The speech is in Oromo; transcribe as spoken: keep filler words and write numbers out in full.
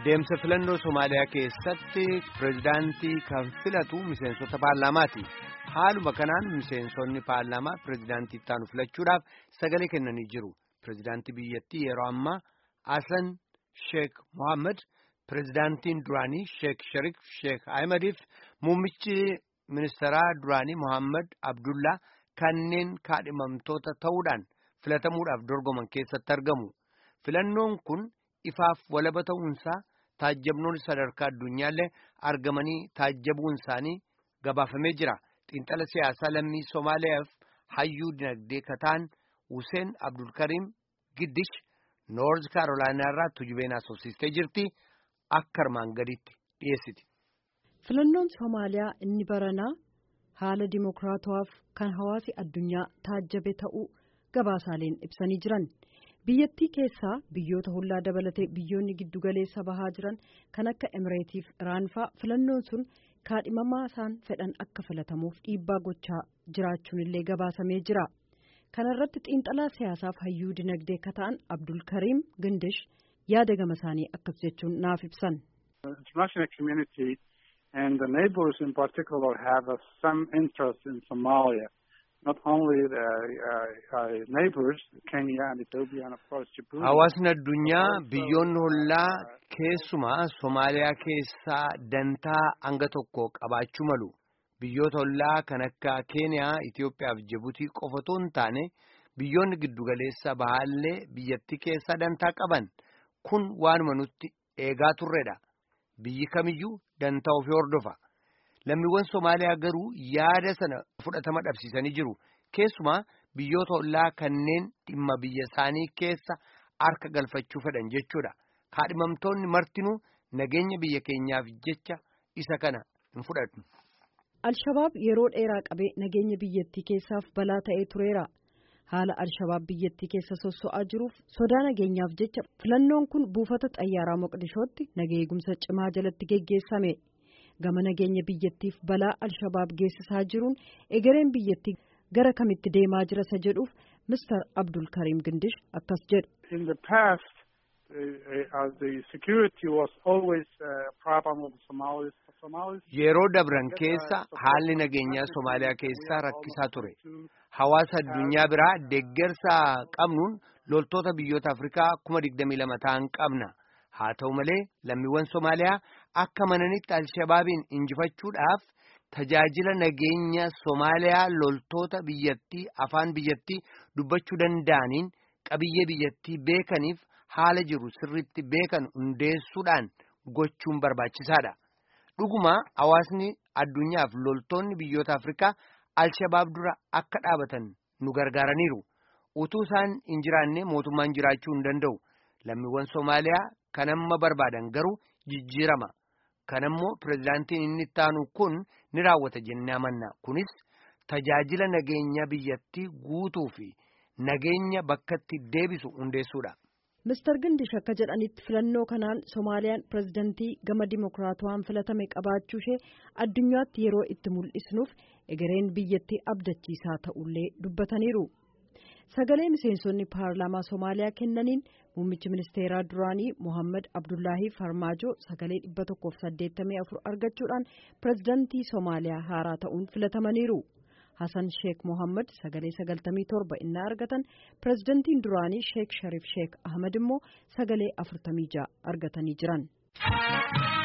Deemsa filannoo Somaaliyaa keessatti pireezidaantii kan filatu miseensota paarlaamaati. Haaluma kanaan miseensonni paarlaamaa pireezidaantii ittaanu filachuudhaaf sagalee kennanii jiru. Pireezidaantii biyyattii yeroo ammaa Hassan Sheikh Mohammed, pireezidaantiin duraanii Sheikh Sharif Sheikh Ahmediif muummichi ministeeraa duraanii Mohammed Abdullah kanneen kaadhimamtoota ta'uudhaan filatamuudhaaf dorgoman keessatti argamu. Filannoon kun ifaaf walaba ta'uunsaa taajjabnoonni sadarkaa addunyaallee argamanii taajjabuun isaanii gabaafamee jira. Xiinxala siyaasaa lammii Somaaliyaaf hayyuu dinagdee kataan Hussein Abdulkarim Giddish Noorz Kaarolaanaa irraa tujubeen asoosistee jirti. Akka armaan gaditti dhiyeessiti. Filannoon Somaaliyaa inni baranaa haala dimokiraatawaaf kan hawaasi addunyaa taajjabe ta'uu gabaasaaleen ibsanii jiran. Biyyattii keessaa biyyoota hollaa dabalatee biyyoonni giddugaleessa bahaa jiran kan akka Emireetiif Iraan fa'aa filannoon sun kaadhimamaa isaan fedhan akka filatamuuf dhiibbaa gochaa jiraachuun illee gabaasamee jira. Kana irratti xiinxalaa siyaasaaf hayyuu dinagdee kataan Abdul Karim Gindish yaada gama isaanii akkas jechuun naaf ibsan. International community and the neighbors in particular have uh, some interest in Somalia. Not only the uh, uh, neighbors, Kenya and Ethiopia and of course Djibouti. Hawaasni addunyaa biyyoonni hollaa keessumaa Somaaliyaa keessaa dantaa hanga tokko qabaachuu malu. Biyyoota hollaa kan akka Keniyaa, Itoophiyaa fi Djibouti qofa otoo hin taane biyyoonni giddugaleessa bahaallee biyyattii keessaa dantaa qaban. Kun waanuma nutti eegaa turredha. Biyyi kamiyyuu dantaa ofii hordofa. Lammiiwwan Somaaliyaa garuu yaada sana fudhatama dhabsiisanii jiru. Keessumaa biyyoota hollaa kanneen dhimma biyya isaanii keessa harka galfachuu fedhan jechuudha. Kaadhimamtoonni martinuu nageenya biyya keenyaaf jecha isa kana hin fudhatu. Al-Shabaab yeroo dheeraa qabee nageenya biyyattii keessaaf balaa ta'ee tureera. Haala Al-Shabaab biyyattii keessa sosso'aa jiruuf sodaa nageenyaaf jecha filannoon kun buufata xayyaaraa Moqdishootti nageegumsa cimaa jalatti geggeessame. Gama nageenya biyyattiif balaa Al-Shabaab geessisaa jiruun egereen biyyattii gara kamitti deemaa jira isa jedhuuf Mister Abdul Karim Gindish akkas jedhu. In the past, uh, uh, the security was always a problem of the Somalis. Somalis. Yeroo dabran keessa haalli nageenyaa Somaaliyaa keessaa rakkisaa ture. Hawaasa addunyaa biraa deeggarsa qabnuun loltoota biyyoota Afrikaa kuma digdamii lama ta'an qabna. Haa ta'u malee lammiiwwan Somaaliyaa akka mananitti Al-Shabaabiin injifachuudhaaf tajaajila nageenya Somaaliyaa loltoota biyyattii afaan biyyattii dubbachuu danda'aniin qabiyyee biyyattii beekaniif haala jiru sirriitti beekan hundeessuudhaan gochuun barbaachisaadha. Dhuguma hawaasni addunyaaf loltoonni biyyoota Afrikaa Al-Shabaab dura akka dhaabatan nu gargaaraniiru. Utuu isaan hin jiraanne mootummaan jiraachuu hin danda'u. Lammiiwwan Somaaliyaa kan amma barbaadan garuu jijjiirama. Kanammoo pireezidaantiin inni ittaanu kun ni raawwata jennee amanna. Kunis tajaajila nageenya biyyattii guutuu fi nageenya bakkatti deebisu hundeessuudha. Mister Gindish akka jedhanitti filannoo kanaan Somaaliyaan pireezidantii gama dimokiraatawaan filatame qabaachuu ishee addunyaatti yeroo itti mul'isnuuf egereen biyyattii abdachiisaa ta'ullee dubbataniiru. Sagalee miseensonni paarlaamaa Somaaliyaa kennaniin muummichi ministeeraa duraanii Mohammed Abdullahi Farmaajo sagalee dhibba tokkoof saddeettamii afur argachuudhaan pireezidantii Somaaliyaa haaraa ta'uun filatamaniiru. Hassan Sheikh Mohammed sagalee sagaltamii torba inni argatan pireezidantiin duraanii Sheikh Sharif Sheikh Ahmed immoo sagalee afurtamii ja'a argatanii jiran.